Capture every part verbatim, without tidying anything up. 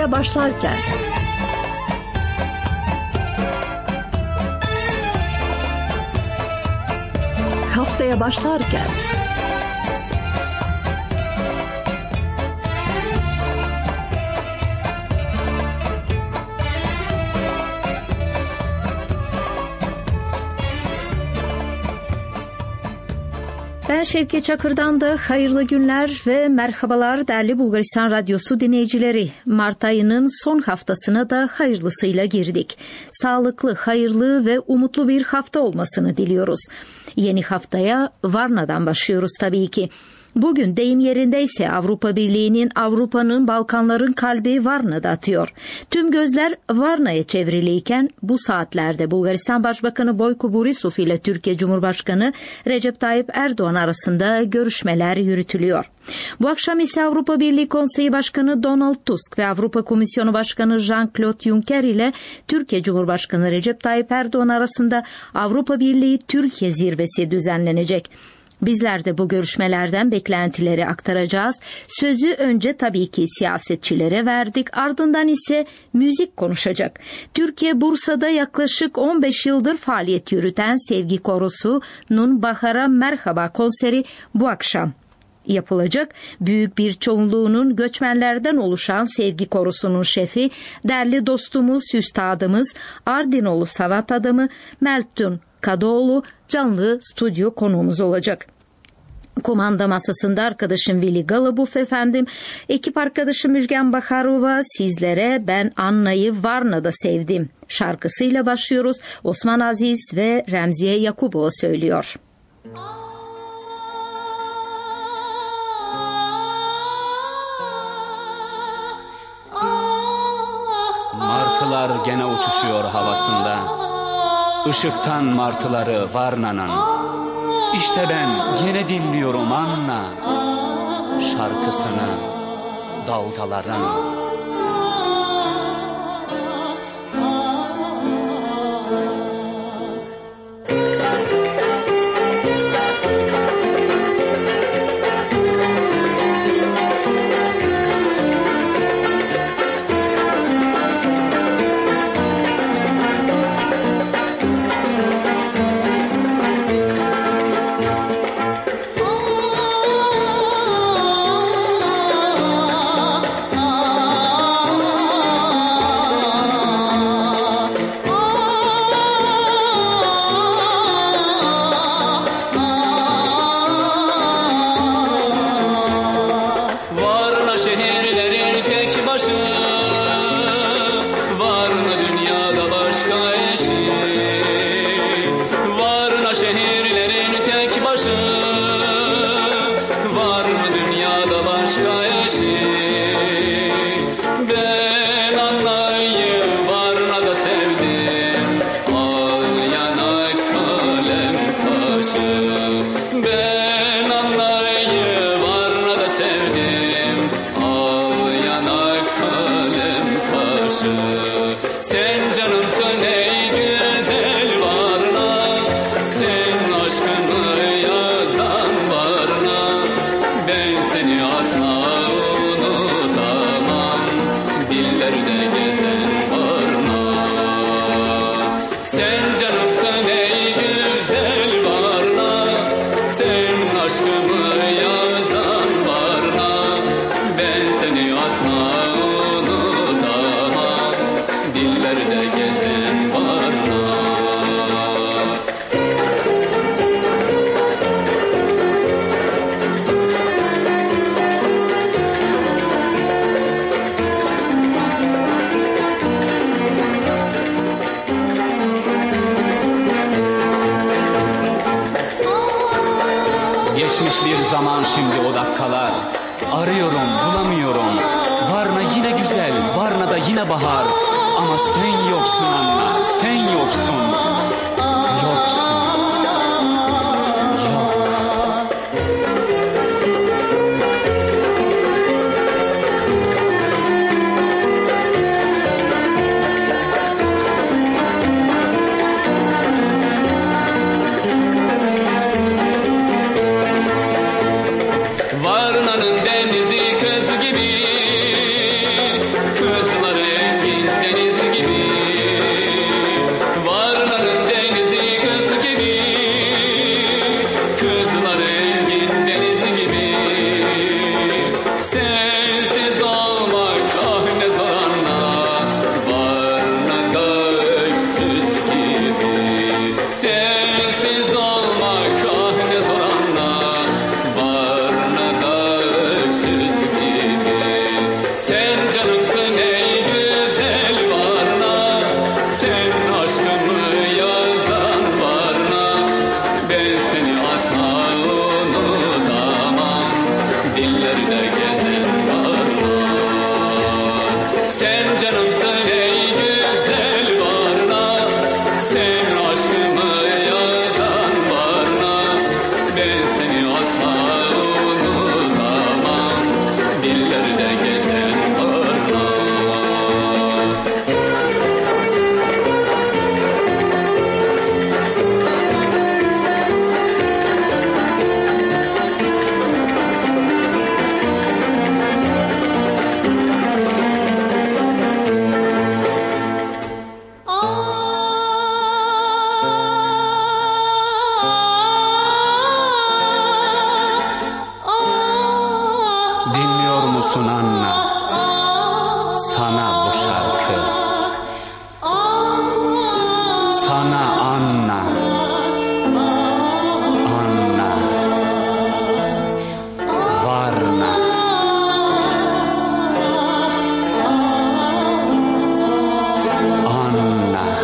Haftaya başlarken Haftaya başlarken Ben Şevki Çakır'dan da hayırlı günler ve merhabalar değerli Bulgaristan Radyosu dinleyicileri. Mart ayının son haftasına da hayırlısıyla girdik. Sağlıklı, hayırlı ve umutlu bir hafta olmasını diliyoruz. Yeni haftaya Varna'dan başlıyoruz tabii ki. Bugün deyim yerindeyse Avrupa Birliği'nin, Avrupa'nın, Balkanların kalbi Varna'da atıyor. Tüm gözler Varna'ya çevriliyken bu saatlerde Bulgaristan Başbakanı Boyko Borisov ile Türkiye Cumhurbaşkanı Recep Tayyip Erdoğan arasında görüşmeler yürütülüyor. Bu akşam ise Avrupa Birliği Konseyi Başkanı Donald Tusk ve Avrupa Komisyonu Başkanı Jean-Claude Juncker ile Türkiye Cumhurbaşkanı Recep Tayyip Erdoğan arasında Avrupa Birliği Türkiye zirvesi düzenlenecek. Bizler de bu görüşmelerden beklentileri aktaracağız. Sözü önce tabii ki siyasetçilere verdik, ardından ise müzik konuşacak. Türkiye Bursa'da yaklaşık on beş yıldır faaliyet yürüten Sevgi Korosu'nun Bahar'a Merhaba konseri bu akşam yapılacak. Büyük bir çoğunluğunun göçmenlerden oluşan Sevgi Korosu'nun şefi, değerli dostumuz, üstadımız, Ardinoğlu sanat adamı Meltun Kadıoğlu canlı stüdyo konuğumuz olacak. Komanda masasında arkadaşım Vili Galabuf efendim, ekip arkadaşım Müjgan Baharova sizlere Ben Anna'yı Varna'da sevdim şarkısıyla başlıyoruz. Osman Aziz ve Remziye Yakubova söylüyor. Martılar gene uçuşuyor havasında. Işıktan martıları Varna'nın. İşte ben gene dinliyorum Anna şarkısını dalgaların. Geçmiş bir zaman şimdi o dakikalar. Arıyorum bulamıyorum. Varna yine güzel, Varna'da yine bahar. Ama sen yoksun Anna, sen yoksun. Yoksun. Varna'nın denizi kız gibi, kızlar yoksun Anna, sana bu şarkı. Sana Anna, Anna, Varna. Anna.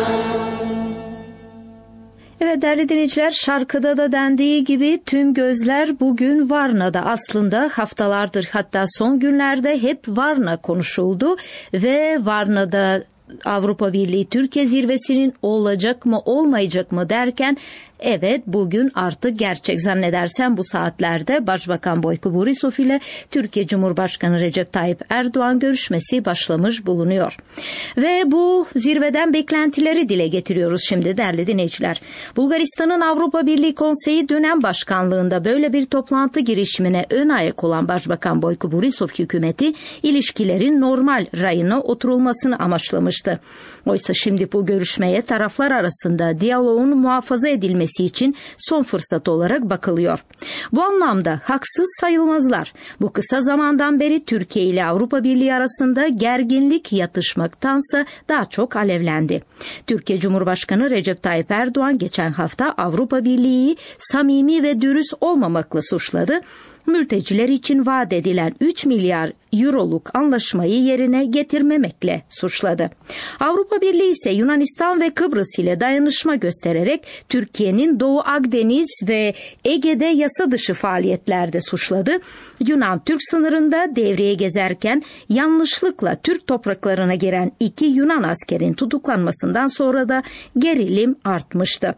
Evet değerli dinleyiciler, şarkıda da dendiği gibi tüm gözler bugün Varna'da. Aslında haftalardır, hatta son günlerde hep Varna konuşuldu ve Varna'da Avrupa Birliği Türkiye zirvesinin olacak mı olmayacak mı derken evet bugün artık gerçek zannedersem bu saatlerde Başbakan Boyko Borisov ile Türkiye Cumhurbaşkanı Recep Tayyip Erdoğan görüşmesi başlamış bulunuyor. Ve bu zirveden beklentileri dile getiriyoruz şimdi değerli dinleyiciler. Bulgaristan'ın Avrupa Birliği Konseyi dönem başkanlığında böyle bir toplantı girişimine ön ayak olan Başbakan Boyko Borisov hükümeti ilişkilerin normal rayına oturulmasını amaçlamıştı. Oysa şimdi bu görüşmeye taraflar arasında diyaloğun muhafaza edilmesi için son fırsat olarak bakılıyor. Bu anlamda haksız sayılmazlar. Bu kısa zamandan beri Türkiye ile Avrupa Birliği arasında gerginlik yatışmaktansa daha çok alevlendi. Türkiye Cumhurbaşkanı Recep Tayyip Erdoğan geçen hafta Avrupa Birliği'yi samimi ve dürüst olmamakla suçladı. Mülteciler için vaat edilen üç milyar euroluk anlaşmayı yerine getirmemekle suçladı. Avrupa Birliği ise Yunanistan ve Kıbrıs ile dayanışma göstererek Türkiye'nin Doğu Akdeniz ve Ege'de yasa dışı faaliyetlerde suçladı. Yunan-Türk sınırında devreye gezerken yanlışlıkla Türk topraklarına giren iki Yunan askerin tutuklanmasından sonra da gerilim artmıştı.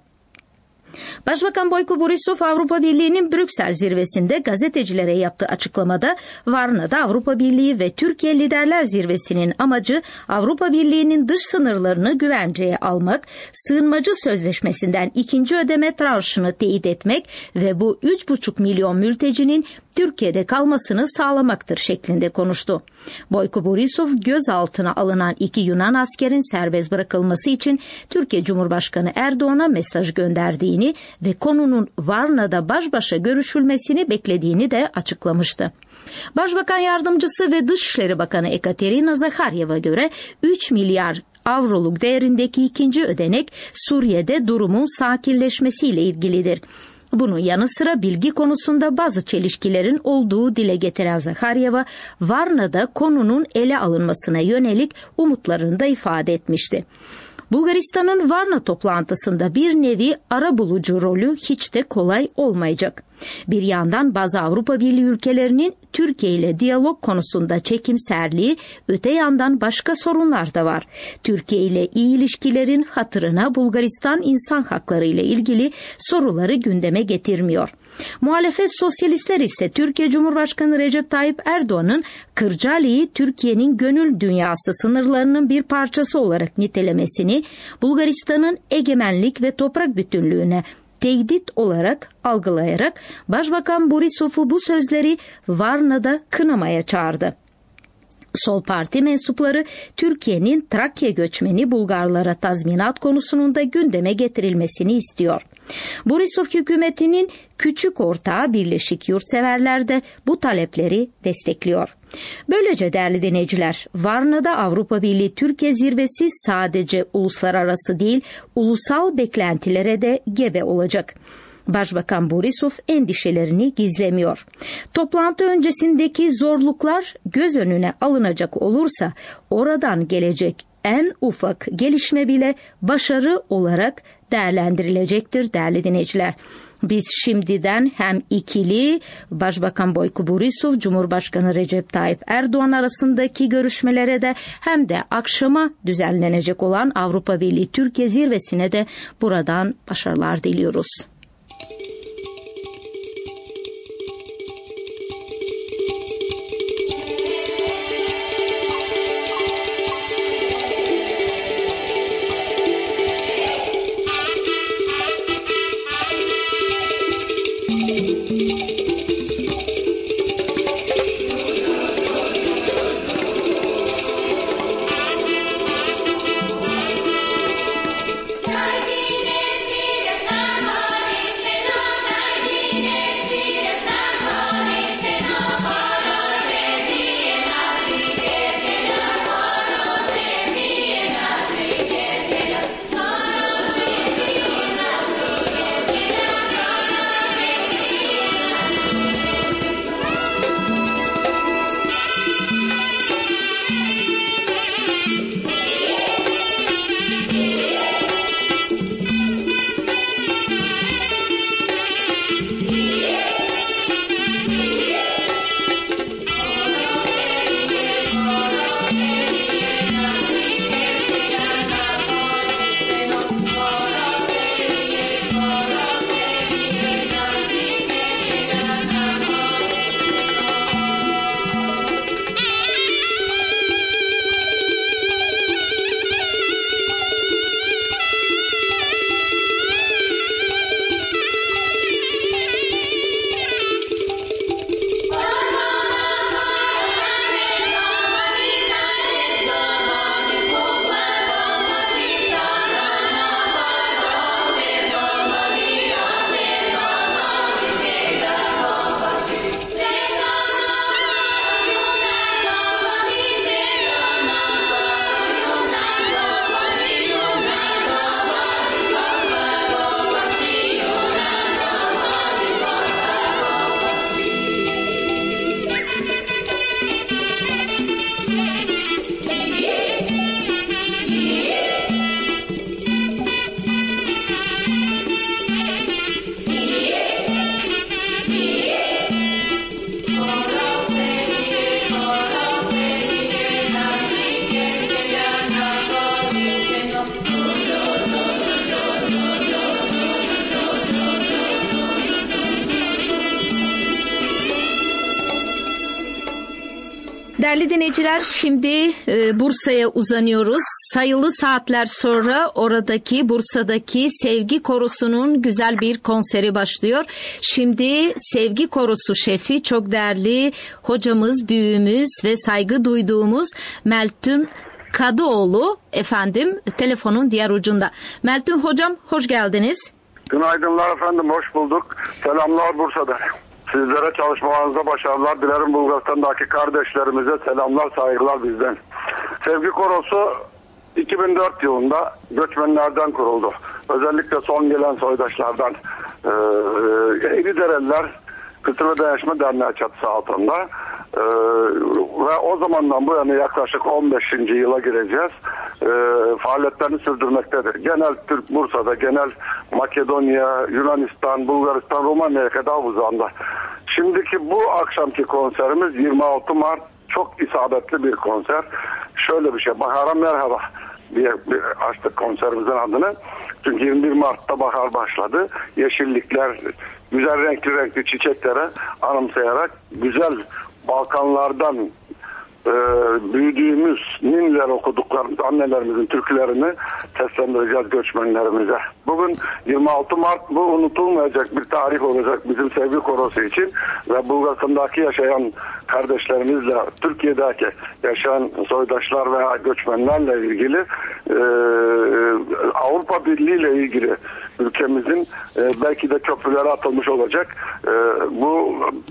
Başbakan Boyko Borisov Avrupa Birliği'nin Brüksel zirvesinde gazetecilere yaptığı açıklamada Varna'da Avrupa Birliği ve Türkiye Liderler Zirvesi'nin amacı Avrupa Birliği'nin dış sınırlarını güvenceye almak, sığınmacı sözleşmesinden ikinci ödeme tranşını teyit etmek ve bu üç buçuk milyon mültecinin Türkiye'de kalmasını sağlamaktır şeklinde konuştu. Boyko Borisov gözaltına alınan iki Yunan askerin serbest bırakılması için Türkiye Cumhurbaşkanı Erdoğan'a mesaj gönderdiğini ve konunun Varna'da baş başa görüşülmesini beklediğini de açıklamıştı. Başbakan Yardımcısı ve Dışişleri Bakanı Ekaterina Zakharyeva göre üç milyar avroluk değerindeki ikinci ödenek Suriye'de durumun sakinleşmesiyle ilgilidir. Bunun yanı sıra bilgi konusunda bazı çelişkilerin olduğu dile getiren Zakharyeva, Varna'da konunun ele alınmasına yönelik umutlarını da ifade etmişti. Bulgaristan'ın Varna toplantısında bir nevi arabulucu rolü hiç de kolay olmayacak. Bir yandan bazı Avrupa Birliği ülkelerinin Türkiye ile diyalog konusunda çekimserliği, öte yandan başka sorunlar da var. Türkiye ile iyi ilişkilerin hatırına Bulgaristan insan hakları ile ilgili soruları gündeme getirmiyor. Muhalefet sosyalistler ise Türkiye Cumhurbaşkanı Recep Tayyip Erdoğan'ın Kırcaali'yi Türkiye'nin gönül dünyası sınırlarının bir parçası olarak nitelemesini, Bulgaristan'ın egemenlik ve toprak bütünlüğüne tehdit olarak algılayarak Başbakan Borisov'u bu sözleri Varna'da kınamaya çağırdı. Sol Parti mensupları Türkiye'nin Trakya göçmeni Bulgarlara tazminat konusunun da gündeme getirilmesini istiyor. Borisov hükümetinin küçük ortağı Birleşik Yurtseverler de bu talepleri destekliyor. Böylece değerli dinleyiciler, Varna'da Avrupa Birliği Türkiye zirvesi sadece uluslararası değil, ulusal beklentilere de gebe olacak. Başbakan Borisov endişelerini gizlemiyor. Toplantı öncesindeki zorluklar göz önüne alınacak olursa oradan gelecek en ufak gelişme bile başarı olarak değerlendirilecektir değerli dinleyiciler. Biz şimdiden hem ikili Başbakan Boyko Borisov, Cumhurbaşkanı Recep Tayyip Erdoğan arasındaki görüşmelere de hem de akşama düzenlenecek olan Avrupa Birliği Türkiye zirvesine de buradan başarılar diliyoruz. Değerli dinleyiciler, şimdi e, Bursa'ya uzanıyoruz. Sayılı saatler sonra oradaki Bursa'daki Sevgi Korosu'nun güzel bir konseri başlıyor. Şimdi Sevgi Korosu şefi, çok değerli hocamız, büyüğümüz ve saygı duyduğumuz Meltün Kadıoğlu efendim telefonun diğer ucunda. Meltün hocam, hoş geldiniz. Günaydınlar efendim, hoş bulduk. Selamlar Bursa'da. Sizlere çalışmalarınızda başarılar dilerim. Bulgaristan'daki kardeşlerimize selamlar, saygılar bizden. Sevgi Korosu iki bin dört yılında göçmenlerden kuruldu. Özellikle son gelen soydaşlardan. Ee, Eğridereliler Kültür ve Dayanışma Derneği çatısı altında. Ee, ve o zamandan bu yana yaklaşık on beşinci yıla gireceğiz. Ee, faaliyetlerini sürdürmektedir. Genel Türk Bursa'da, genel Makedonya, Yunanistan, Bulgaristan, Romanya'ya kadar uzandı. Şimdiki bu akşamki konserimiz yirmi altı Mart, çok isabetli bir konser. Şöyle bir şey, Bahar'a Merhaba diye açtık konserimizin adını. Çünkü yirmi bir Mart'ta bahar başladı. Yeşillikler, güzel renkli renkli çiçeklere anımsayarak güzel Balkanlardan e, büyüdüğümüz ninniler okuduklarımız, annelerimizin türkülerini seslendireceğiz göçmenlerimize. Bugün yirmi altı Mart, bu unutulmayacak bir tarih olacak bizim Sevgi Korosu için ve Bulgaristan'daki yaşayan kardeşlerimizle, Türkiye'deki yaşayan soydaşlar veya göçmenlerle ilgili e, Avrupa Birliği ile ilgili ülkemizin e, belki de köprüleri atılmış olacak. E, bu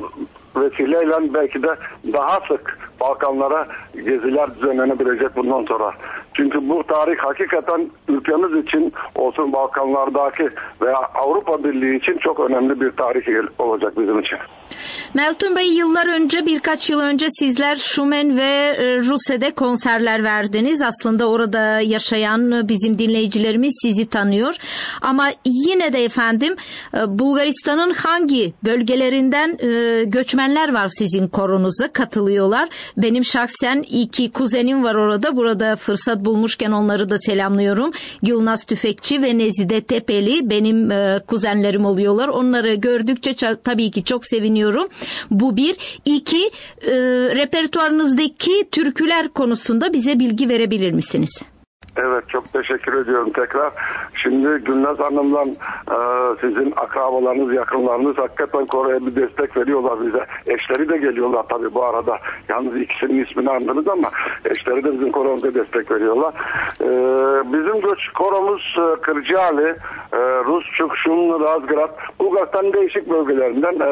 vesileyle belki de daha sık Balkanlara geziler düzenlenebilecek bundan sonra. Çünkü bu tarih hakikaten ülkemiz için olsun, Balkanlardaki veya Avrupa Birliği için çok önemli bir tarih olacak bizim için. Meltün Bey, yıllar önce, birkaç yıl önce sizler Şumen ve Rusya'da konserler verdiniz. Aslında orada yaşayan bizim dinleyicilerimiz sizi tanıyor. Ama yine de efendim Bulgaristan'ın hangi bölgelerinden göçmenler var sizin koronuza katılıyorlar? Benim şahsen iki kuzenim var orada. Burada fırsat bulmuşken onları da selamlıyorum. Gülnaz Tüfekçi ve Nezide Tepeli benim kuzenlerim oluyorlar. Onları gördükçe tabii ki çok seviniyorum. Bu bir. İki, e, repertuarınızdaki türküler konusunda bize bilgi verebilir misiniz? Evet, çok teşekkür ediyorum tekrar. Şimdi Gülnaz Hanım'la e, sizin akrabalarınız, yakınlarınız hakikaten Kore'ye bir destek veriyorlar bize. Eşleri de geliyorlar tabii bu arada. Yalnız ikisinin ismini andınız ama eşleri de bizim koromuza destek veriyorlar. E, bizim göç koromuz e, Kırcaali, e, Rusçuk, Şum, Razgrad, Bulgaristan değişik bölgelerinden e,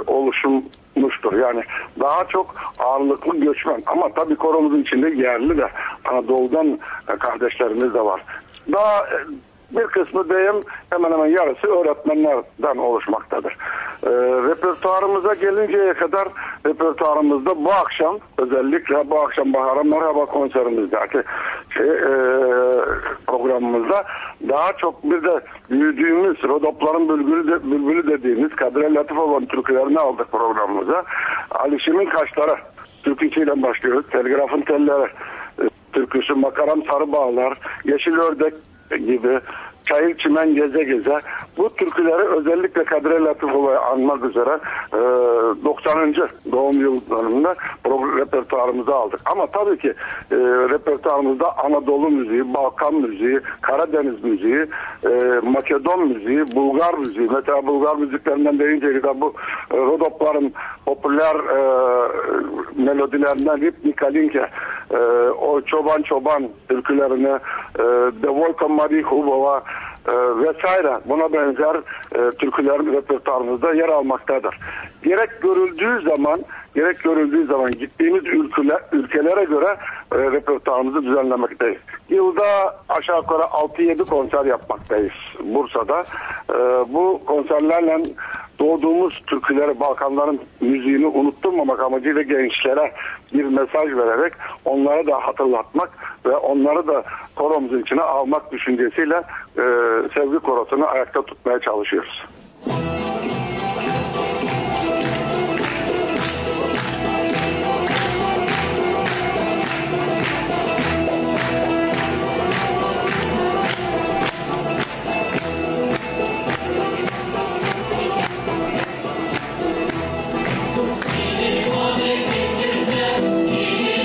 oluşmuştur. Yani daha çok ağırlıklı göçmen. Ama tabii koromuzun içinde yerli de Anadolu'dan e, kardeşlerimiz de var. Daha bir kısmı diyeyim hemen hemen yarısı öğretmenlerden oluşmaktadır. E, repertuarımıza gelinceye kadar repertuarımızda bu akşam, özellikle bu akşam Bahar'a Merhaba konserimizdeki şey, e, programımızda daha çok bir de büyüdüğümüz Rodopların Bülbülü, de, Bülbülü dediğimiz Kadriye Latifoğlu'nun türkülerini aldık programımıza. Alişim'in Kaşları türküsüyle başlıyoruz. Telgrafın Telleri türküsü, Makaram Sarı Bağlar, Yeşil Ördek gibi, Çayır Çimen Geze Geze, bu türküleri özellikle Kadriye Latifoğlu'yu anmak üzere e, doksanıncı doğum yıllarında repertuarımıza aldık. Ama tabii ki e, repertuarımızda Anadolu müziği, Balkan müziği, Karadeniz müziği, e, Makedon müziği, Bulgar müziği. Mesela Bulgar müziklerinden deyince de bu e, Rodopların popüler e, melodilerinden Rip Nikalinke, e, o Çoban Çoban türkülerini, e, Devolka Mari Hubova e, vesaire buna benzer e, türkülerin repertuarımızda yer almaktadır. Gerek görüldüğü zaman gerek görüldüğü zaman gittiğimiz ülkeler, ülkelere göre e, repertuarımızı düzenlemekteyiz. Yılda aşağı yukarı altı yedi konser yapmaktayız Bursa'da. E, bu konserlerle doğduğumuz türküleri, Balkanların müziğini unutturmamak amacıyla gençlere bir mesaj vererek onlara da hatırlatmak ve onları da koromuzun içine almak düşüncesiyle e, Sevgi Korosu'nu ayakta tutmaya çalışıyoruz. Thank you.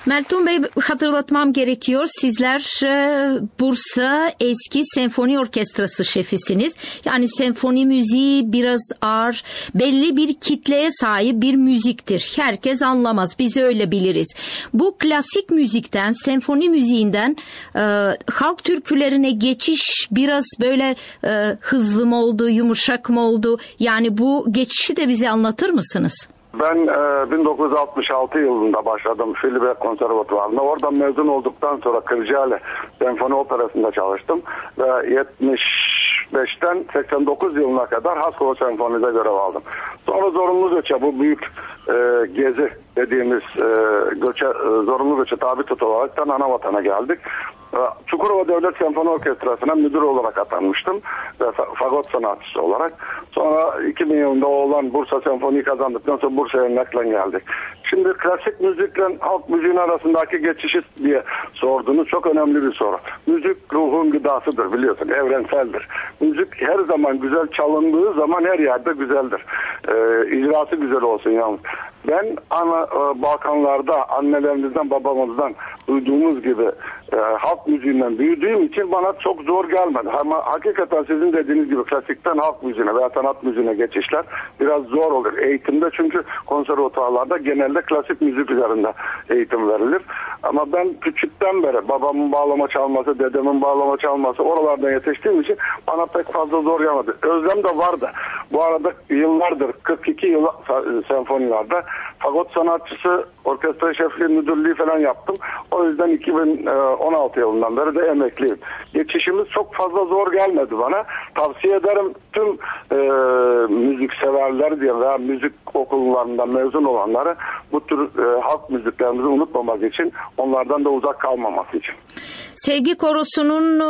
Meltem Bey, hatırlatmam gerekiyor. Sizler e, Bursa Eski Senfoni Orkestrası şefisiniz. Yani senfoni müziği biraz ağır, belli bir kitleye sahip bir müziktir. Herkes anlamaz, biz öyle biliriz. Bu klasik müzikten, senfoni müziğinden e, halk türkülerine geçiş biraz böyle e, hızlı mı oldu, yumuşak mı oldu? Yani bu geçişi de bize anlatır mısınız? Ben e, bin dokuz yüz altmış altı yılında başladım Filibert Konservatuvarı'nda. Oradan mezun olduktan sonra Kırcaali Senfoni Operası'nda çalıştım. Ve yetmiş beşten seksen dokuz yılına kadar Haskova Senfoni'de görev aldım. Sonra zorunlu göçe, bu büyük e, gezi dediğimiz e, göçe, e, zorunlu göçe tabi tutularaktan ana vatana geldik. Çukurova Devlet Senfoni Orkestrası'na müdür olarak atanmıştım ve fagot sanatçısı olarak. Sonra iki bin yılında olan Bursa Senfoni'yi kazandıktan sonra Bursa'ya naklen geldik. Şimdi klasik müzikle halk müziğin arasındaki geçişi diye sordunuz, çok önemli bir soru. Müzik ruhun gıdasıdır, biliyorsun, evrenseldir. Müzik her zaman güzel çalındığı zaman her yerde güzeldir. Ee, icrası güzel olsun yalnız. Ben ana e, Balkanlarda annelerimizden babamızdan duyduğumuz gibi e, halk müziğinden büyüdüğüm için bana çok zor gelmedi. Ama hakikaten sizin dediğiniz gibi klasikten halk müziğine veya sanat müziğine geçişler biraz zor olur eğitimde, çünkü konservatuvarlarda genelde klasik müzik üzerinde eğitim verilir. Ama ben küçükten beri babamın bağlama çalması, dedemin bağlama çalması, oralardan yetiştiğim için bana pek fazla zor gelmedi. Özlem de vardı. Bu arada yıllardır, kırk iki yıl senfonilerde fagot sanatçısı, orkestra şefliği, müdürlüğü falan yaptım. O yüzden iki bin on altı yılından beri de emekliyim. Geçişimiz çok fazla zor gelmedi bana. Tavsiye ederim tüm e, müzik severler diye veya müzik okullarından mezun olanları bu tür e, halk müziklerimizi unutmamak için, onlardan da uzak kalmaması için. Sevgi Korosu'nun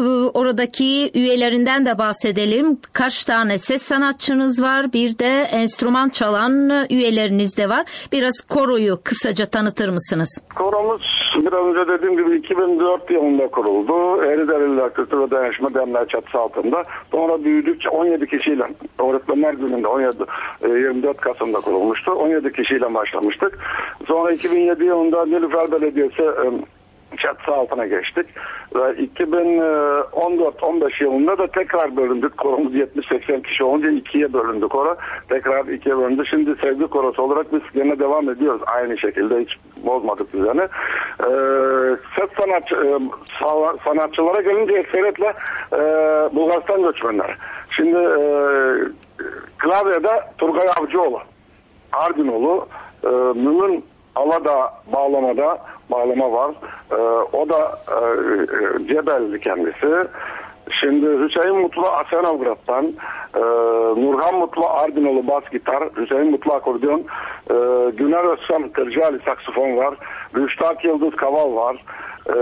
oradaki üyelerinden de bahsedelim. Kaç tane ses sanatçınız var? Bir de enstrüman çalan üyeleriniz de var. Biraz koroyu kısaca tanıtır mısınız? Koromuz biraz önce dediğim gibi iki bin dört yılında kuruldu. Eğridereliler Kültür ve Dayanışma Derneği çatısı altında. Sonra büyüdükçe on yedi kişiyle, Öğretmenler Günü'nde on yedi, yirmi dört Kasım'da kurulmuştu. on yedi kişiyle başlamıştık. Sonra iki bin yedi yılında Nilüfer Belediyesi çatısı altına geçtik ve iki bin on dört on beş yılında da tekrar bölündük. Koromuz yetmiş seksen kişi olunca ikiye bölündük koro. Tekrar ikiye bölündü. Şimdi Sevgi Korosu olarak biz gene devam ediyoruz. Aynı şekilde hiç bozmadık düzeni. Ee, ses sanatçı, e, sanatçılara gelince ekseriyetle e, Bulgaristan göçmenler. Şimdi e, klavyede Turgay Avcıoğlu, Ardinoğlu, e, Mümin Aladağ bağlamada bağlama var. Ee, o da e, Cebelli kendisi. Şimdi Hüseyin Mutlu Asenavgrad'dan, e, Nurhan Mutlu Ardinoğlu bas gitar, Hüseyin Mutlu akordeon, e, Güner Özcan Kırcaali saksifon var, Rüştak Yıldız kaval var, e,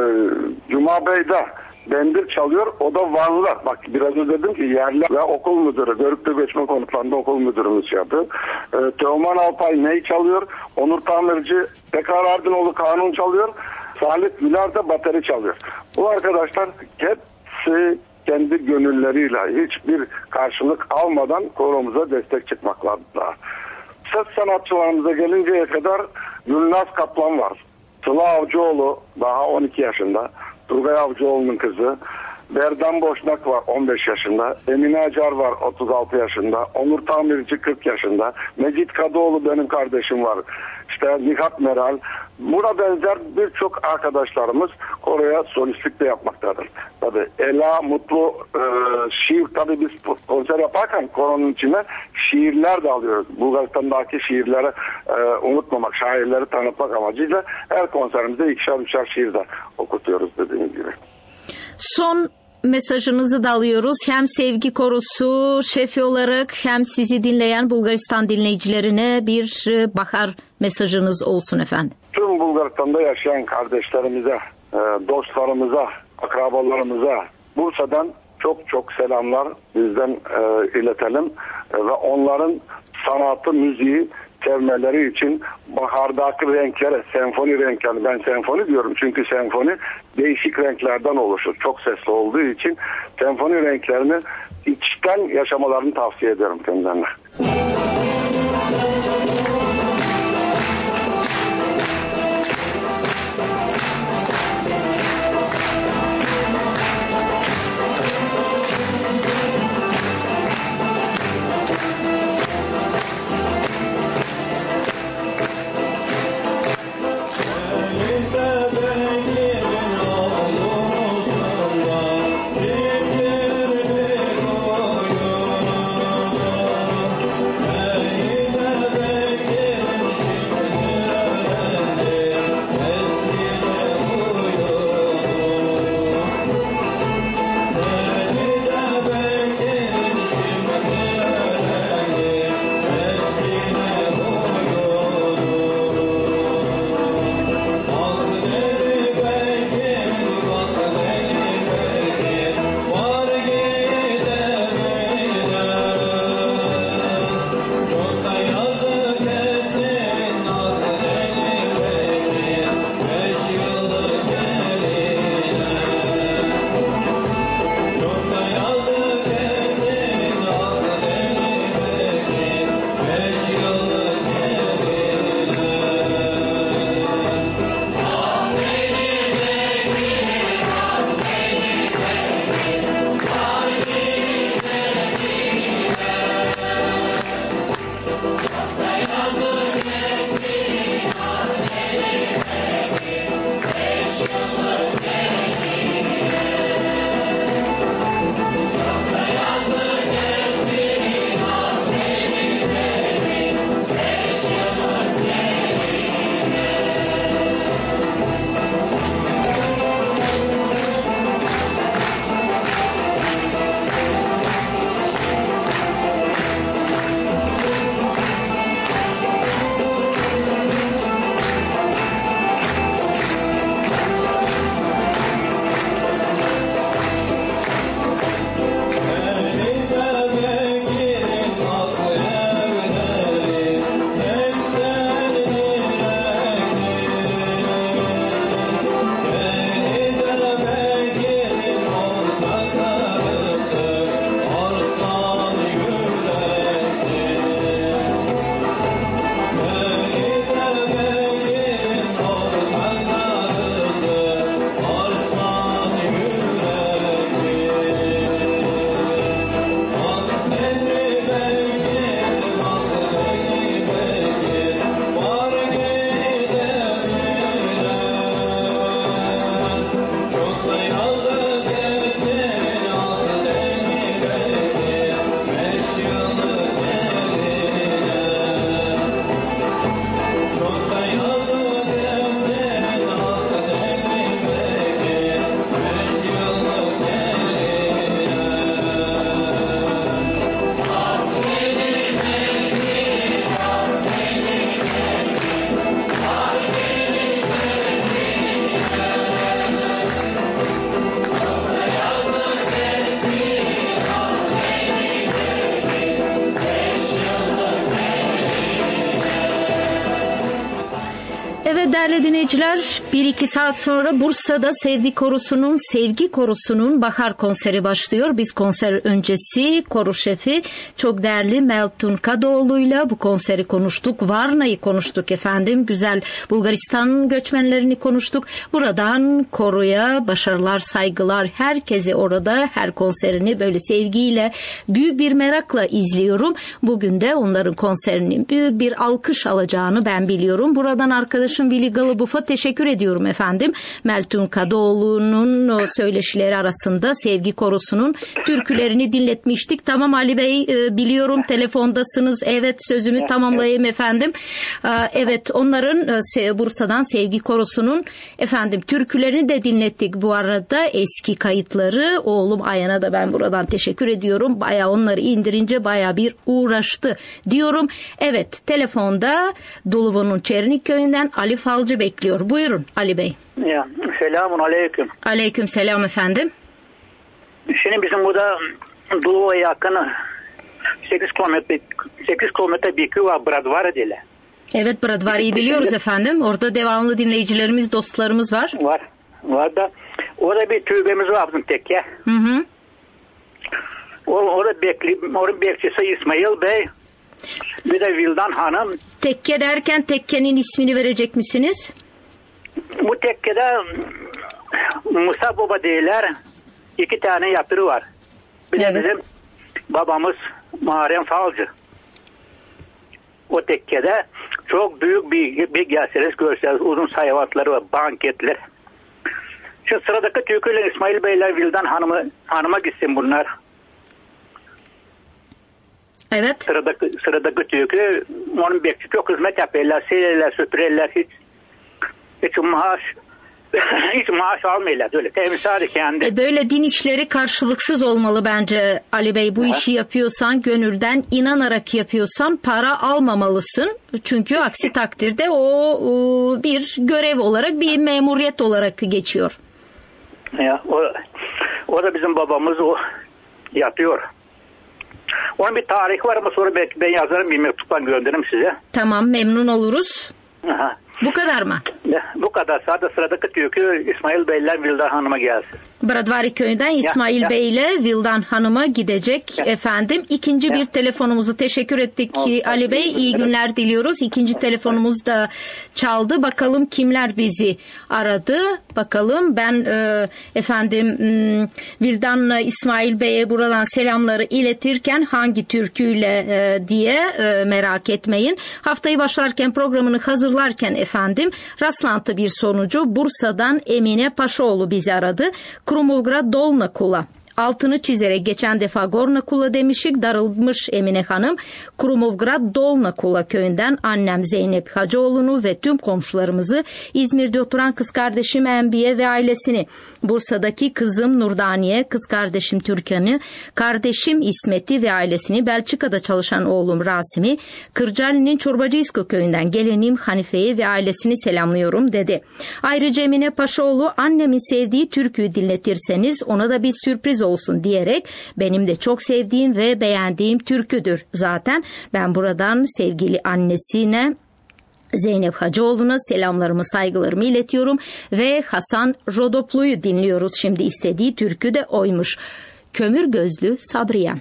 Cuma Bey de bendir çalıyor, o da Vanlılar. Bak biraz önce dedim ki yerli ve okul müdürü, Görüklü Göçmen Konutlarında okul müdürümüz yaptı. E, Teoman Alpay ney çalıyor, Onur Tamirci, Tekrar Ardinoğlu kanun çalıyor, Salih Güler de bateri çalıyor. Bu arkadaşlar hepsi kendi gönülleriyle hiçbir karşılık almadan koromuza destek çıkmaktalar. Ses sanatçılarımıza gelinceye kadar Gülnaz Kaplan var. Sıla Avcıoğlu daha on iki yaşında. Turgay Avcıoğlu'nun kızı. Berdan Boşnak var on beş yaşında. Emine Acar var otuz altı yaşında. Onur Tamirci kırk yaşında. Mecit Kadıoğlu benim kardeşim var. İşte Nihat Meral. Buna benzer birçok arkadaşlarımız koroya solistlik de yapmaktadır. Tabii Ela Mutlu e, şiir, tabii biz konser yaparken koronun içine şiirler de alıyoruz. Bulgaristan'daki şiirleri e, unutmamak, şairleri tanıtmak amacıyla her konserimizde ikişer üçer şiir de okutuyoruz dediğim gibi. Son mesajınızı da alıyoruz. Hem Sevgi Korosu şefi olarak hem sizi dinleyen Bulgaristan dinleyicilerine bir bahar mesajınız olsun efendim. Tüm Bulgaristan'da yaşayan kardeşlerimize, dostlarımıza, akrabalarımıza Bursa'dan çok çok selamlar bizden e, iletelim ve onların sanatı, müziği sevmeleri için bahardaki renklere, senfoni renkleri, ben senfoni diyorum çünkü senfoni değişik renklerden oluşur. Çok sesli olduğu için senfoni renklerini içten yaşamalarını tavsiye ederim kendilerine. değerli dinleyiciler, bir iki saat sonra Bursa'da Sevgi Korosu'nun Sevgi Korosu'nun Bahar konseri başlıyor. Biz konser öncesi koro şefi çok değerli Meltun Kadıoğlu'yla bu konseri konuştuk. Varna'yı konuştuk efendim. Güzel Bulgaristan göçmenlerini konuştuk. Buradan koroya başarılar, saygılar. Herkese orada her konserini böyle sevgiyle, büyük bir merakla izliyorum. Bugün de onların konserinin büyük bir alkış alacağını ben biliyorum. Buradan arkadaşım Vili Galabuf'a teşekkür ediyorum efendim. Meltun Kadıoğlu'nun söyleşileri arasında Sevgi Korosu'nun türkülerini dinletmiştik. Tamam Ali Bey, biliyorum telefondasınız. Evet, sözümü tamamlayayım efendim. Evet, onların Bursa'dan Sevgi Korosu'nun efendim türkülerini de dinlettik bu arada. Eski kayıtları oğlum Ayhan'a da ben buradan teşekkür ediyorum. Bayağı onları indirince bayağı bir uğraştı diyorum. Evet, telefonda Duluvo'nun Çernik köyünden Ali Falcı bekliyor. Buyurun Ali Bey. Ya, selamun aleyküm. Aleyküm selam efendim. Şimdi bizim burada Duluvo'ya yakın sekiz kilometre sekiz kilometre bir köy var, Bradvar diye. Evet, Bradvar'ı biliyoruz efendim. Orada devamlı dinleyicilerimiz, dostlarımız var. Var. Var da orada bir türbemiz var bizim tekke. Hı hı. Orada bekli, orada bekçisi İsmail Bey. Bir de Vildan Hanım. Tekke derken tekkenin ismini verecek misiniz? Bu tekkede Musa Baba değiller. İki tane yatırı var. Bir evet. de bizim babamız Muharrem Falcı. O tekkede çok büyük bir, bir gelseniz görseniz uzun sayfaları var, banketler. Şu sıradaki türküyle İsmail Beyler Vildan Hanım'ı hanıma gitsin bunlar. Evet. Sıradaki, sıradaki türkü onun bekçi çok hizmet yapıyorlar, seyirler, süpürürler, hiç hiç maaş hiç maaş almıyorlar, öyle temizler kendi. E böyle din işleri karşılıksız olmalı bence Ali Bey. Bu ha. işi yapıyorsan, gönülden inanarak yapıyorsan para almamalısın. Çünkü aksi takdirde o, o bir görev olarak, bir memuriyet olarak geçiyor. Ya, o, o da bizim babamız o yapıyor. Onun bir tarihi var ama sonra belki ben yazarım, bir mektuptan gönderirim size. Tamam, memnun oluruz. Aha. Bu kadar mı? Bu kadar. Sadece sıradaki türkü İsmail Bey'le Vildan Hanım'a gelsin. Bradvari köyünden İsmail ya, ya. Bey ile Vildan Hanım'a gidecek ya. Efendim. İkinci ya. bir telefonumuzu teşekkür ettik Olsun. Ali Bey. İyi evet. günler diliyoruz. İkinci telefonumuz da çaldı. Bakalım kimler bizi aradı. Bakalım ben e, efendim Vildan'la İsmail Bey'e buradan selamları iletirken hangi türküyle e, diye e, merak etmeyin. Haftayı başlarken programını hazırlarken efendim rastlantı bir sonucu Bursa'dan Emine Paşaoğlu bizi aradı. Krumovgrad Dolna Kula. Altını çizerek geçen defa Gorna Kula demişik, darılmış Emine Hanım. Krumovgrad Dolna Kula köyünden annem Zeynep Hacıoğlu'nu ve tüm komşularımızı, İzmir'de oturan kız kardeşim Enbiye ve ailesini, Bursa'daki kızım Nurdaniye, kız kardeşim Türkan'ı, kardeşim İsmet'i ve ailesini, Belçika'da çalışan oğlum Rasim'i, Kırcaali'nin Çorbacıisko köyünden gelenim Hanife'yi ve ailesini selamlıyorum dedi. Ayrıca Emine Paşaoğlu, annemin sevdiği türküyü dinletirseniz ona da bir sürpriz olsun diyerek, benim de çok sevdiğim ve beğendiğim türküdür zaten. Ben buradan sevgili annesine Zeynep Hacıoğlu'na selamlarımı, saygılarımı iletiyorum ve Hasan Rodoplu'yu dinliyoruz. Şimdi istediği türkü de oymuş. Kömür Gözlü Sabriye.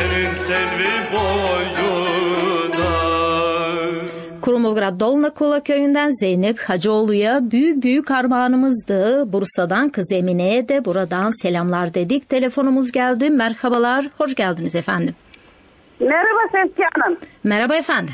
senin selvi boyuna. Kurumovgrad Dolnakola köyünden Zeynep Hacıoğlu'ya büyük büyük armağanımızdı. Bursa'dan kız Emine'ye de buradan selamlar dedik. Telefonumuz geldi. Merhabalar, hoş geldiniz efendim. Merhaba Sezgi Hanım. Merhaba efendim.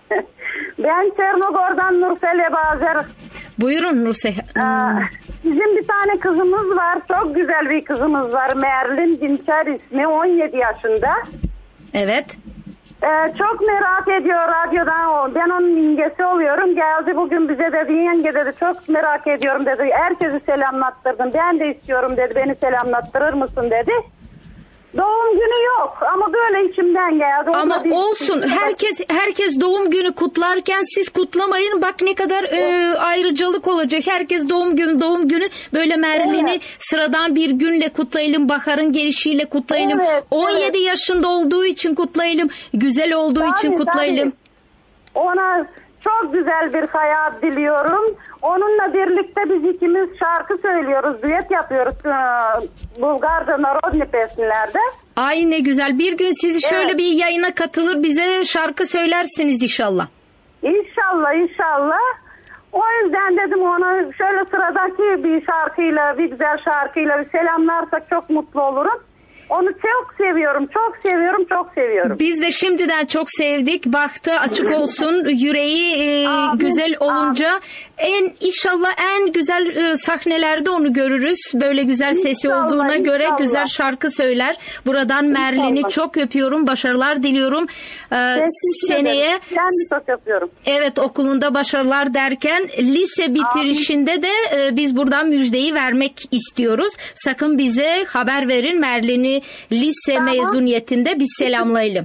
Ben Çernogor'dan Nursel Ebazer. Buyurun Nursel. Ee, bizim bir tane kızımız var. Çok güzel bir kızımız var. Merlin Dinçer ismi. on yedi yaşında. Evet. Ee, çok merak ediyor radyodan. Ben onun yengesi oluyorum. Geldi bugün bize dedi, yenge dedi, çok merak ediyorum dedi. Herkesi selamlattırdım. Ben de istiyorum dedi. Beni selamlattırır mısın dedi. Doğum günü yok ama böyle içimden geldi. Ama bir, olsun. bir, Herkes herkes doğum günü kutlarken siz kutlamayın. Bak ne kadar e, ayrıcalık olacak. Herkes doğum günü doğum günü böyle Merlin'i evet. sıradan bir günle kutlayalım. Bahar'ın gelişiyle kutlayalım. Evet, on yedi evet. yaşında olduğu için kutlayalım. Güzel olduğu tabii, için kutlayalım. Tabii. Ona çok güzel bir hayat diliyorum. Onunla birlikte biz ikimiz şarkı söylüyoruz, düet yapıyoruz Bulgarca Narodni pesnilerde. Ay ne güzel. Bir gün sizi evet. şöyle bir yayına katılır, bize şarkı söylersiniz inşallah. İnşallah, inşallah. O yüzden dedim ona şöyle sıradaki bir şarkıyla, bir güzel şarkıyla bir selamlarsak çok mutlu olurum. Onu çok seviyorum, çok seviyorum, çok seviyorum. Biz de şimdiden çok sevdik. Bahtı açık olsun, yüreği e, güzel olunca Amin. en inşallah en güzel e, sahnelerde onu görürüz. Böyle güzel sesi inşallah, olduğuna inşallah. göre güzel şarkı söyler. Buradan Merlin'i çok öpüyorum, başarılar diliyorum. Ee, seneye ben de çok öpüyorum. Evet, okulunda başarılar derken lise bitirişinde Amin. de e, biz buradan müjdeyi vermek istiyoruz. Sakın bize haber verin, Merlin'i lise tamam. mezuniyetinde biz selamlayalım.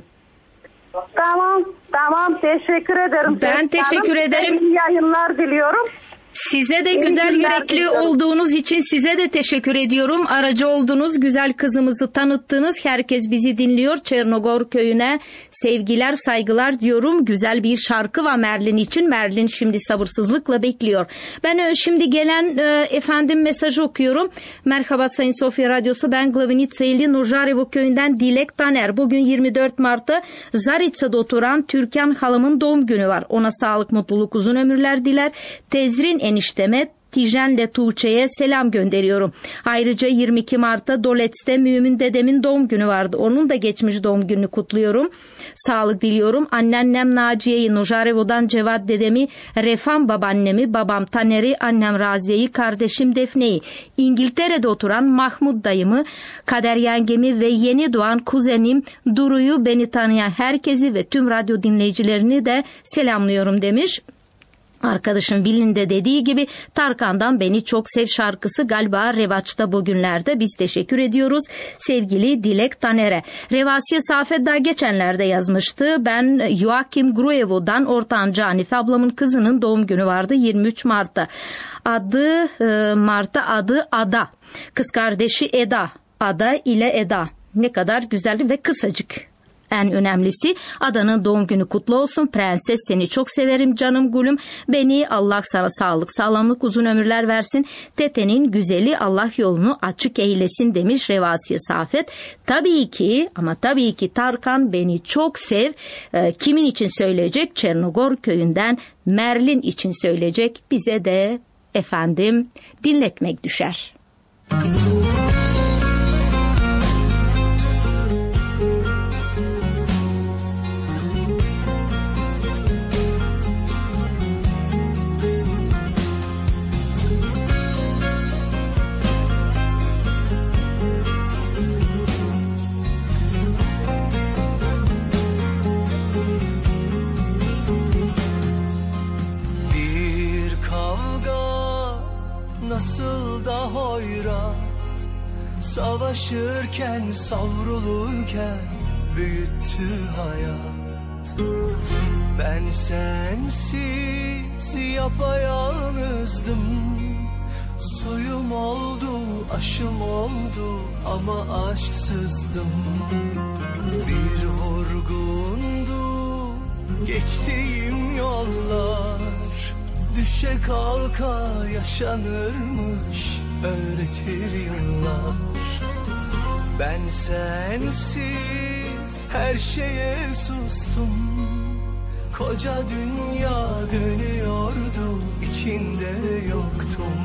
Tamam, tamam. Teşekkür ederim. Ben teşekkür Hanım. ederim. İyi yayınlar diliyorum. Size de güzel yürekli olduğunuz için size de teşekkür ediyorum. Aracı oldunuz, güzel kızımızı tanıttınız. Herkes bizi dinliyor. Çernogor köyüne sevgiler, saygılar diyorum. Güzel bir şarkı var Merlin için. Merlin şimdi sabırsızlıkla bekliyor. Ben şimdi gelen e, efendim mesajı okuyorum. Merhaba Sayın Sofya Radyosu. Ben Glavinitsaili Nojarevo köyünden Dilek Taner. Bugün yirmi dört Mart'ta Zaritsa'da oturan Türkan halamın doğum günü var. Ona sağlık, mutluluk, uzun ömürler diler. Tezrin enişteme Tijen'le Tuğçe'ye selam gönderiyorum. Ayrıca yirmi iki Mart'ta Dolets'te Mümin dedemin doğum günü vardı. Onun da geçmiş doğum gününü kutluyorum. Sağlık diliyorum. Anneannem Naciye'yi, Nojarevo'dan Cevat dedemi, Refan babaannemi, babam Taner'i, annem Raziye'yi, kardeşim Defne'yi, İngiltere'de oturan Mahmut dayımı, Kader yengemi ve yeni doğan kuzenim Duru'yu, beni tanıyan herkesi ve tüm radyo dinleyicilerini de selamlıyorum demiş. Arkadaşım Bilin de dediği gibi Tarkan'dan Beni Çok Sev şarkısı galiba revaçta bugünlerde. Biz teşekkür ediyoruz sevgili Dilek Taner'e. Revasiye Safet daha geçenlerde yazmıştı. Ben Joachim Gruevo'dan ortanca Hanife ablamın kızının doğum günü vardı yirmi üç Mart'ta. Adı e, Mart'ta adı Ada. Kız kardeşi Eda. Ada ile Eda. Ne kadar güzel ve kısacık. En önemlisi Ada'nın doğum günü kutlu olsun. Prenses, seni çok severim canım gülüm. Beni Allah sana sağlık, sağlamlık, uzun ömürler versin. Tete'nin güzeli Allah yolunu açık eylesin demiş Revasiye Safet. Tabii ki ama tabii ki Tarkan Beni Çok Sev e, kimin için söyleyecek? Çernogor köyünden Merlin için söyleyecek. Bize de efendim dinletmek düşer. Nasıl da hoyrat, savaşırken, savrulurken büyüttü hayat. Ben sensiz yapayalnızdım. Suyum oldu, aşım oldu ama aşksızdım. Bir vurgundu geçtiğim yollar. Düşe kalka yaşanırmış, öğretir yıllar. Ben sensiz her şeye sustum. Koca dünya dönüyordu, içinde yoktum.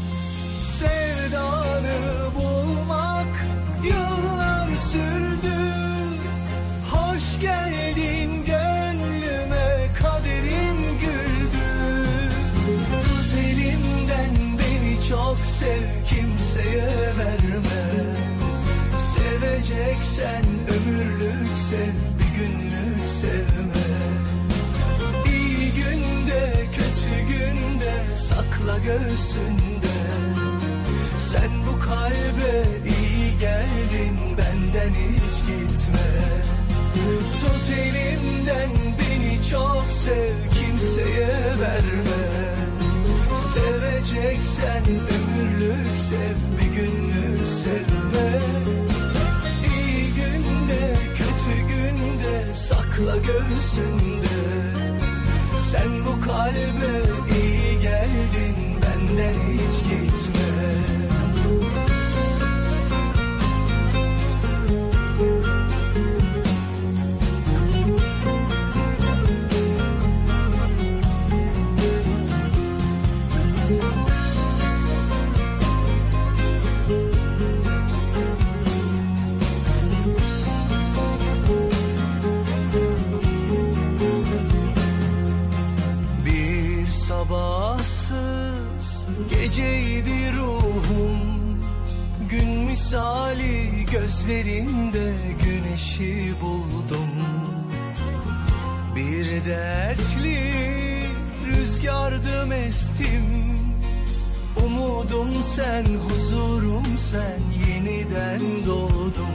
Sevdanı bulmak yıllar sürdü. Hoş geldin gönlüme, kaderim güldü. Tut elimden beni çok sev, kimseye verme. Seveceksen ömürlük sev, bir günlük sevme. İyi günde kötü günde sakla göğsünde. Sen bu kalbe iyi geldin, benden hiç gitme. Tut elimden beni çok sev, kimseye verme. Seveceksen ömürlük sev, bir günlük sevme. İyi günde kötü günde sakla göğsünde. Sen bu kalbe iyi geldin, benden hiç gitme. Sabahsız geceydi ruhum, gün misali gözlerinde güneşi buldum. Bir dertli rüzgardım estim, umudum sen, huzurum sen, yeniden doğdum.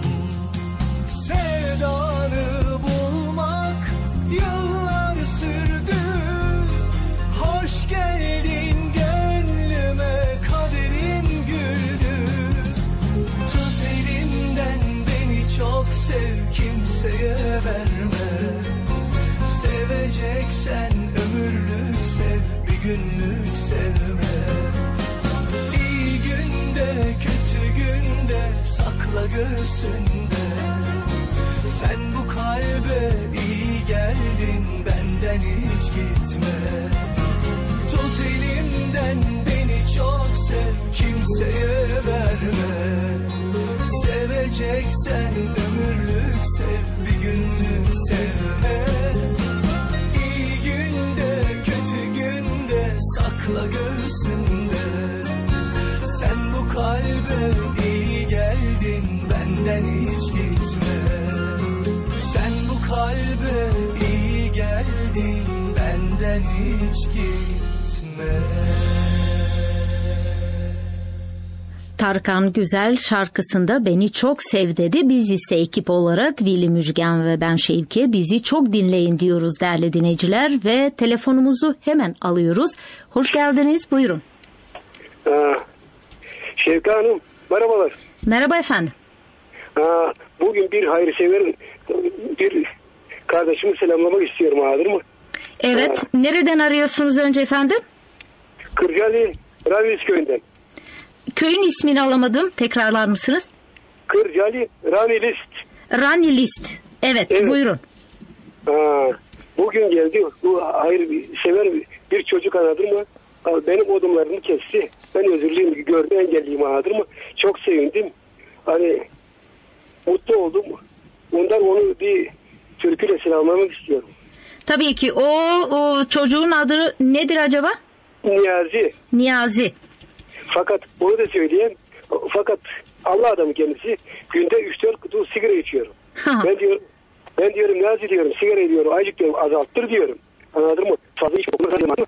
Sevdanı bulmak yıllar sürdü. Hoş geldin gönlüme, kaderim güldü. Tut elimden beni çok sev, kimseye verme. Seveceksen ömürlük sev, bir günlük sevme. İyi günde kötü günde sakla göğsünde. Sen bu kalbe iyi geldin, benden hiç gitme. Tut elimden beni çok sev, kimseye verme. Seveceksen ömürlük sev, bir günlük sevme. İyi günde kötü günde sakla göğsünde. Sen bu kalbe iyi geldin, benden hiç gitme. Sen bu kalbe iyi geldin, benden hiç gitme. Tarkan Güzel şarkısında Beni Çok Sev dedi. Biz ise ekip olarak Vili Müjgan ve ben Şevki bizi çok dinleyin diyoruz değerli dinleyiciler ve telefonumuzu hemen alıyoruz. Hoş geldiniz, buyurun. Ee, Şevki Hanım merhabalar. Merhaba efendim. Ee, bugün bir hayırsever bir kardeşimi selamlamak istiyorum, hazır mı? Evet, ee, nereden arıyorsunuz önce efendim? Kırcaali Ranilis köyünden. Köyün ismini alamadım. Tekrarlar mısınız? Kırcaali Ranilis. Ranilist. Evet, evet. Buyurun. Aa, bugün geldi. Bu hayırsever bir çocuk, anladın mı? Benim odumlarımı kesti. Ben özürlüyüm, gördü engelliyim, anladın mı? Çok sevindim. Hani mutlu oldum. Ondan onu bir türküyle selamlamak istiyorum. Tabii ki. O, o çocuğun adı nedir acaba? Niyazi. Niyazi. Fakat onu da söyleyeyim. Fakat Allah adamı kendisi, günde üç dört kutu sigara içiyorum. ben diyorum, ben diyorum Niyazi diyorum, sigara diyorum, azıcık diyorum, azalttır diyorum. Anladın mı? Fazla iş olmaz.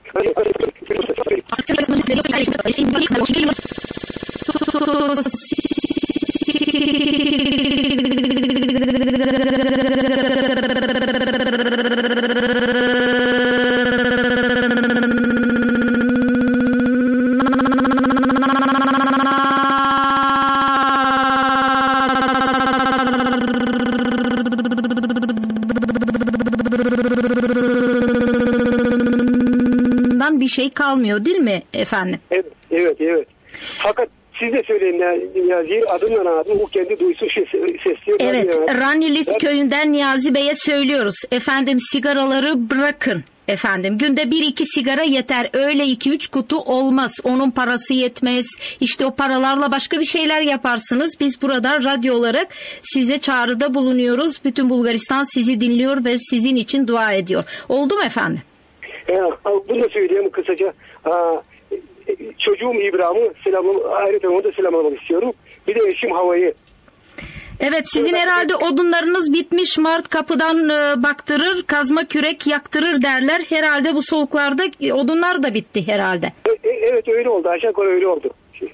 Bir şey kalmıyor değil mi efendim? Evet, evet, evet. Fakat siz de söyleyin Niyazi'nin adımla adım o kendi duysun şey sesliyor. Evet, yani. Ranilist evet. köyünden Niyazi Bey'e söylüyoruz. Efendim sigaraları bırakın. Efendim günde bir iki sigara yeter. Öyle iki üç kutu olmaz. Onun parası yetmez. İşte o paralarla başka bir şeyler yaparsınız. Biz buradan radyo olarak size çağrıda bulunuyoruz. Bütün Bulgaristan sizi dinliyor ve sizin için dua ediyor. Oldu mu efendim? Ya, bunu da söyleyeyim kısaca. Aa, çocuğum İbrahim'i selamım, ayrıca onu da selamlamak istiyorum. Bir de eşim Hava'yı. Evet, sizin herhalde odunlarınız bitmiş. Mart kapıdan e, baktırır, kazma kürek yaktırır derler. Herhalde bu soğuklarda odunlar da bitti herhalde. E, evet öyle oldu. Aşağı yukarı öyle oldu.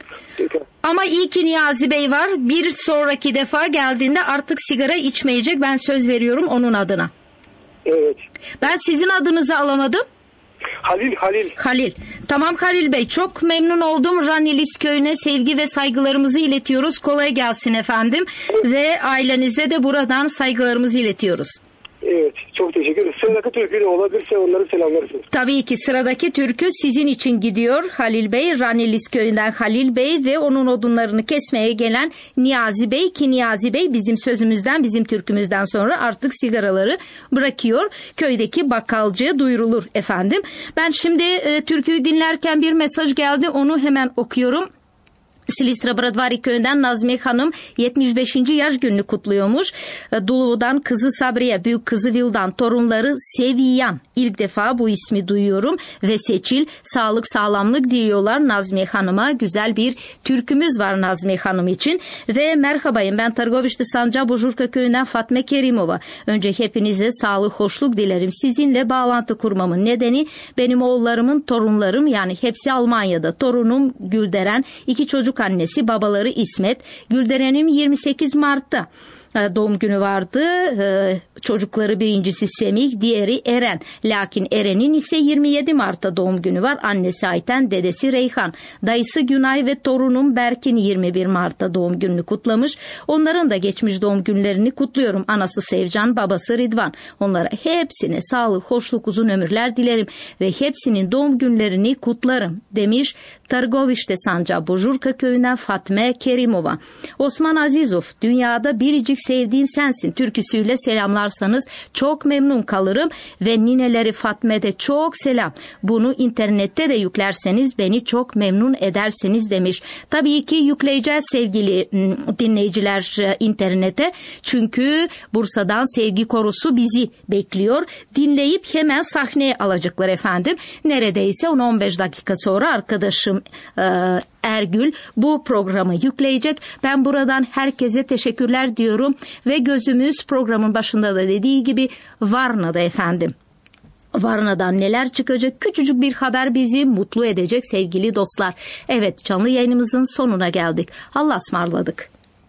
Ama iyi ki Niyazi Bey var. Bir sonraki defa geldiğinde artık sigara içmeyecek. Ben söz veriyorum onun adına. Evet. Ben sizin adınızı alamadım. Halil, Halil. Halil. Tamam Halil Bey, çok memnun oldum. Ranilist köyüne sevgi ve saygılarımızı iletiyoruz. Kolay gelsin efendim. Ve ailenize de buradan saygılarımızı iletiyoruz. Evet, çok teşekkür ederim. Sıradaki türkü ne olabilirse onları selamlarsınız. Tabii ki sıradaki türkü sizin için gidiyor Halil Bey. Ranilist köyünden Halil Bey ve onun odunlarını kesmeye gelen Niyazi Bey, ki Niyazi Bey bizim sözümüzden, bizim türkümüzden sonra artık sigaraları bırakıyor. Köydeki bakkalcıya duyurulur efendim. Ben şimdi e, türküyü dinlerken bir mesaj geldi, onu hemen okuyorum. Silistra Bradvari köyünden Nazmiye Hanım yetmiş beşinci yaş gününü kutluyormuş. Dulu'dan kızı Sabriye, büyük kızı Vildan, torunları Seviyan. İlk defa bu ismi duyuyorum ve Seçil sağlık sağlamlık diliyorlar Nazmiye Hanım'a. Güzel bir türkümüz var Nazmiye Hanım için. Ve merhabayım, ben Targovişte Sanca Bujurka köyünden Fatma Kerimova. Önce hepinize sağlık, hoşluk dilerim. Sizinle bağlantı kurmamın nedeni benim oğullarımın torunlarım, yani hepsi Almanya'da. Torunum Gülderen, iki çocuk annesi, babaları İsmet. Gülderen'im yirmi sekiz Mart'ta doğum günü vardı. Çocukları birincisi Semih, diğeri Eren. Lakin Eren'in ise yirmi yedi Mart'ta doğum günü var. Annesi Ayten, dedesi Reyhan. Dayısı Günay ve torunum Berkin yirmi bir Mart'ta doğum gününü kutlamış. Onların da geçmiş doğum günlerini kutluyorum. Anası Sevcan, babası Ridvan. Onlara hepsine sağlık, hoşluk, uzun ömürler dilerim ve hepsinin doğum günlerini kutlarım demiş Targovişte Sanca Bujurka köyünden Fatma Kerimova. Osman Azizov, dünyada biricik sevdiğim sensin türküsüyle selamlarsanız çok memnun kalırım ve nineleri Fatme'de çok selam. Bunu internette de yüklerseniz beni çok memnun edersiniz demiş. Tabii ki yükleyeceğiz sevgili dinleyiciler internete. Çünkü Bursa'dan Sevgi Korosu bizi bekliyor. Dinleyip hemen sahneye alacaklar efendim. Neredeyse on on beş dakika sonra arkadaşım e, Ergül bu programı yükleyecek. Ben buradan herkese teşekkürler diyorum ve gözümüz programın başında da dediği gibi Varna'da efendim. Varna'dan neler çıkacak? Küçücük bir haber bizi mutlu edecek sevgili dostlar. Evet, canlı yayınımızın sonuna geldik. Allah'a ısmarladık.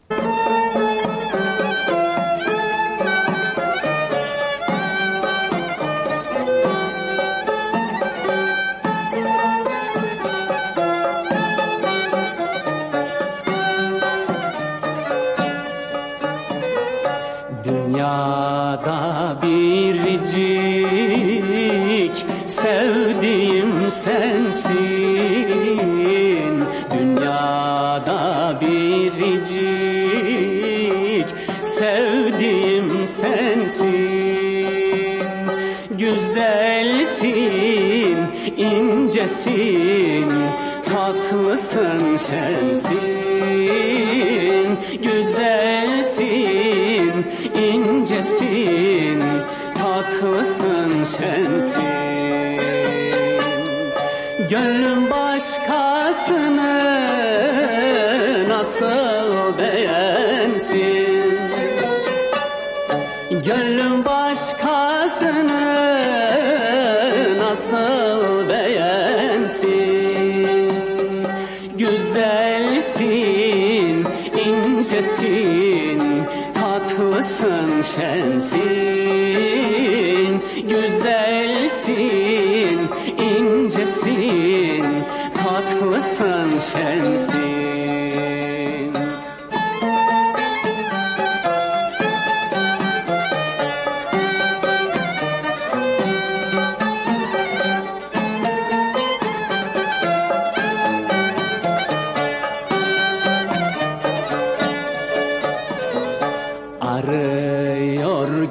Dünyada biricik sevdiğim sensin. Dünyada biricik sevdiğim sensin. Güzelsin, incesin, tatlısın, şensin. Güzelsin, incesin, tatlısın, şensin. Gönlüm başkasını nasıl beğensin? Gönlüm başkasını nasıl beğensin? Güzelsin, incesin, tatlısın, şensin. Güzelsin, incesin, tatlısın, şensin.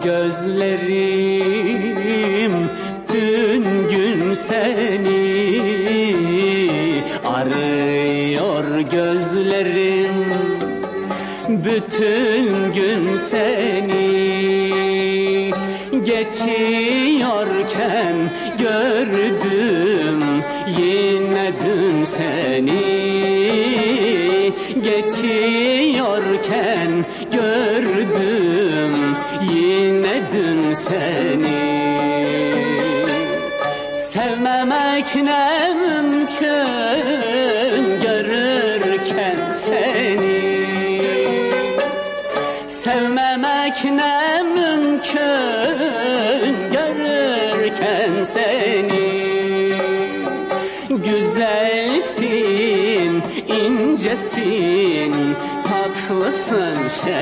gözlerim dün gün seni, arıyor gözlerim bütün gün seni. Geçiyorken gördüm yine dün seni, geçiyorken gördüm yine dün seni. Sevmemek ne mümkün görürken seni, sevmemek ne mümkün görürken seni. Güzelsin, incesin, tatlısın,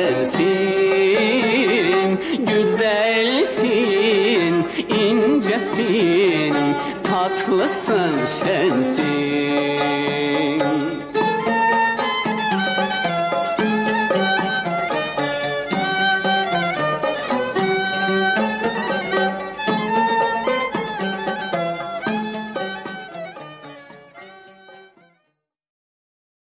şensin. Güzelsin, incesin, tatlısın, şensin.